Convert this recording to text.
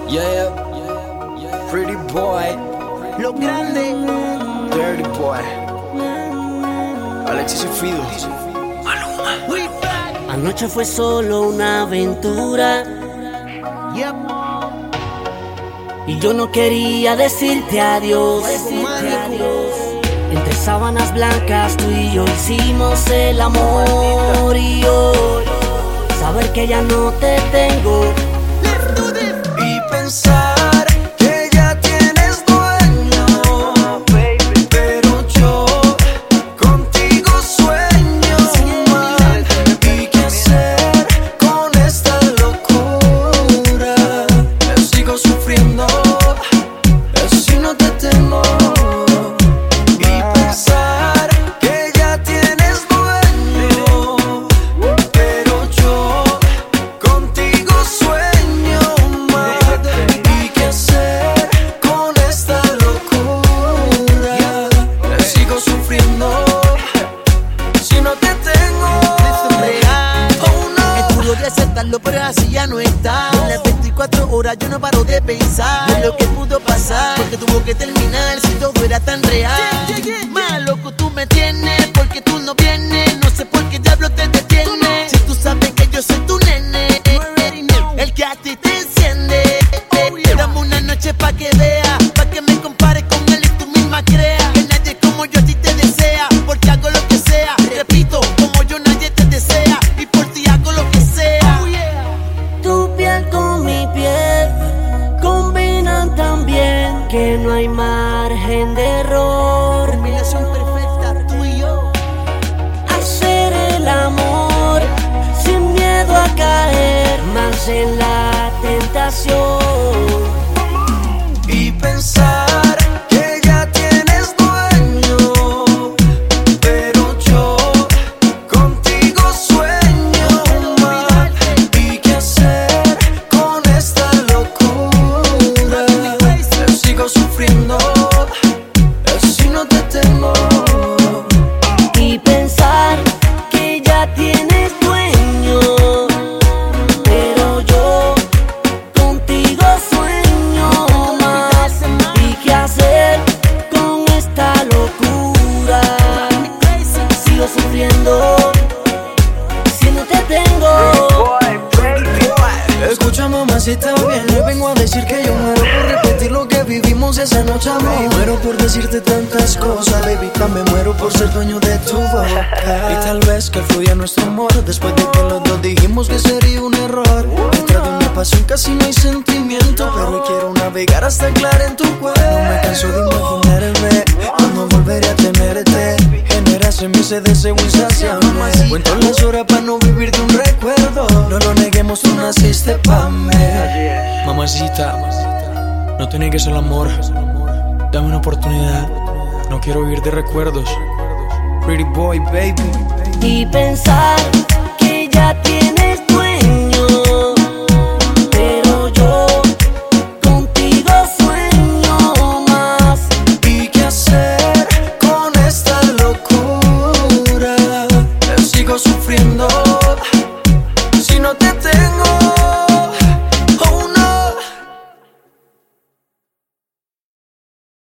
Yeah, pretty boy, Los grandes. dirty boy, Alexis y Fido. We back. Anoche fue solo una aventura Yep. y yo no quería decirte adiós. Entre sábanas blancas tú y yo hicimos el amor y hoy saber que ya no te tengo Let's do this. Y pensar que ya tienes dueño, pero yo contigo sueño mal. ¿Y qué hacer con esta locura? Sigo sufriendo si no te tengo. Y pensar que ya tienes dueño, pero yo contigo sueño mal. ¿Y qué hacer con esta locura? Sigo sufriendo si no te tengo. Oh no. Es duro de aceptarlo, pero así ya no está. En las 24 horas yo no paro de pensar en lo que pudo pasar, porque tuvo que terminar si todo era tan real. Más loco tú me tienes, porque tú no vienes. No sé por qué diablo te detienes. Si tú sabes que yo soy tu nene, el que a ti te enciende. Dame una noche pa' que vea, pa' que me compares con él y tú misma creas que nadie como yo a ti te desea, porque hago lo que sea. Repito, como yo nadie te desea, y por ti hago lo que sea. tu piel con mi piel combinan tan bien que no hay margen de error. Combinación perfecta, tú y yo. Hacer el amor sin miedo a caer más en la tentación. Y pensar que ya tienes dueño, pero yo contigo sueño mal. ¿Y qué hacer con esta locura? Sigo sufriendo si no te tengo. Y pensar que ya tienes dueño, pero yo contigo sueño más. ¿Y qué hacer con esta locura? Sigo sufriendo si no te tengo. Escucha, mamacita, bien, le vengo a decir que yo muero por repetir lo que vivimos esa noche, amor. Muero por decirte tantas cosas, baby, me muero por ser dueño de tu boca. Y tal vez que fluya nuestro amor después de que los dos dijimos que sería un error. Dentro de una pasión casi no hay sentimiento, pero hoy quiero navegar hasta aclarar en tu cuerpo. No me canso de imaginarme cuando volveré a tenerte. Generas en mí ese deseo insaciable. Cuento las horas para no vivir de un recuerdo. No lo neguemos, tú naciste pa' mí. Mamacita, no tiene que ser el amor. Dame una oportunidad. No quiero vivir de recuerdos. Pretty boy, baby. Y pensar que ya tienes